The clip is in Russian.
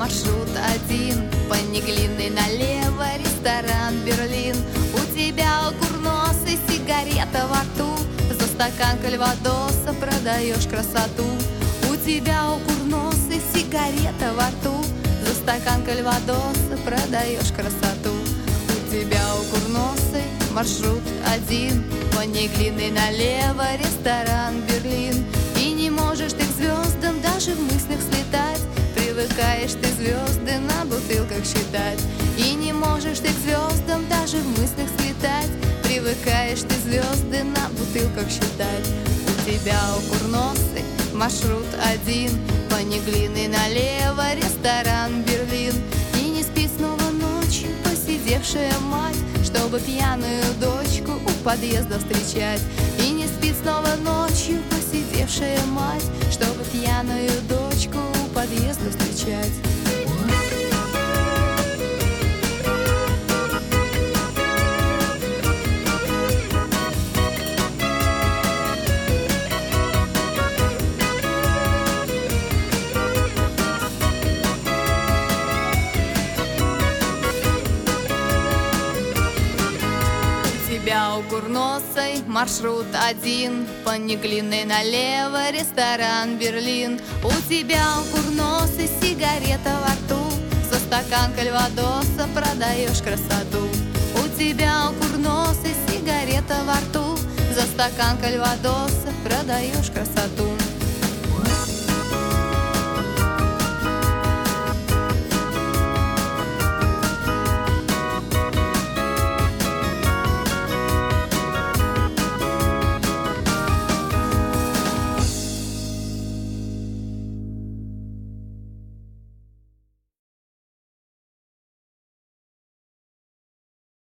маршрут один, по Неглинной налево, ресторан «Берлин». У тебя курносый, сигарета во рту, за стакан кальвадоса продаешь красоту. У тебя курносый, сигарета во рту, за стакан кальвадоса продаешь красоту. У тебя курносый, маршрут один, по Неглинной налево, ресторан «Берлин». И не можешь ты к звездам даже в мыслях слетать, привыкаешь ты звезды на бутылках считать. И не можешь ты к звездам даже в мыслях слетать, привыкаешь ты звезды на бутылках считать. У тебя курносый, маршрут один, по Неглинной налево, ресторан «Берлин». И не спит снова ночью посидевшая мать, чтобы пьяную дочку у подъезда встречать. И не спит снова ночью посидевшая мать, чтобы пьяную дочку у подъезда встречать. У курносой маршрут один, по Неглинной налево, ресторан «Берлин». У тебя у курносой сигарета во рту, за стакан кальвадоса продаешь красоту. У тебя у курносой сигарета во рту, за стакан кальвадоса продаешь красоту.